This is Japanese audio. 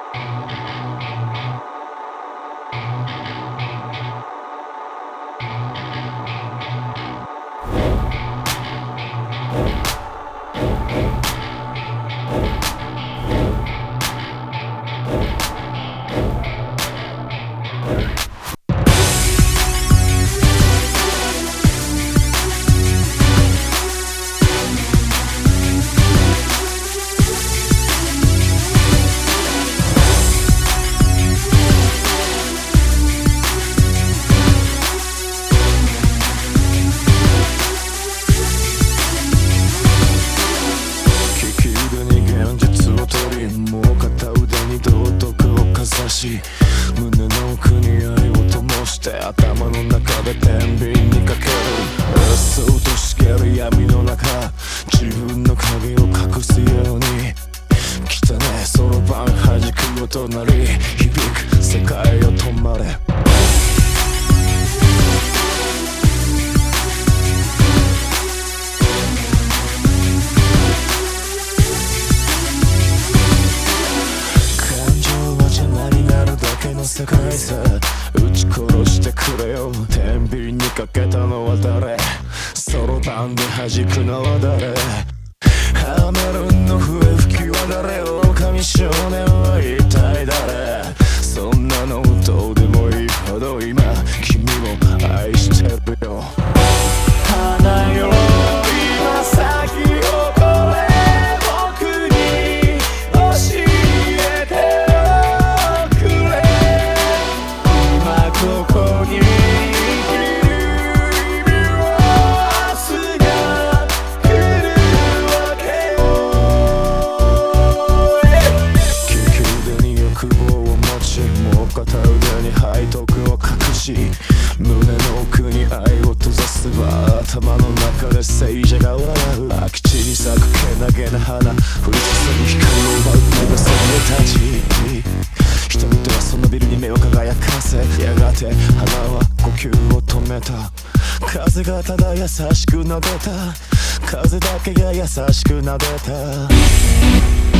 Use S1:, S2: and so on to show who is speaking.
S1: 胸の奥に愛を灯して頭の中で天秤にかける。うっそうとしける闇の中、自分の影を隠すように汚ねそろばん弾く音なり響く世界を止まれ。世界さ撃ち殺してくれよ。天秤にかけたのは誰、そろばんで弾くのは誰、ハメルンの笛吹きは誰、狼少年は一体誰。そんなのどうでもいいほど今君を愛してるよ。花よ今咲き誇れ僕に教えてここに生きる意味を明日が来るわけよ。利き腕に欲望を持ち、もう片腕に背徳を隠し、胸の奥に愛を閉ざすわ。頭の中で聖者が笑う。空き地に咲くけなげな花、降り注ぐ光を奪う目がそびえ立ち、人々はそのビルに目を輝かせ、やがて花は呼吸を止めた。風がただ優しく撫でた、風だけが優しく撫でた。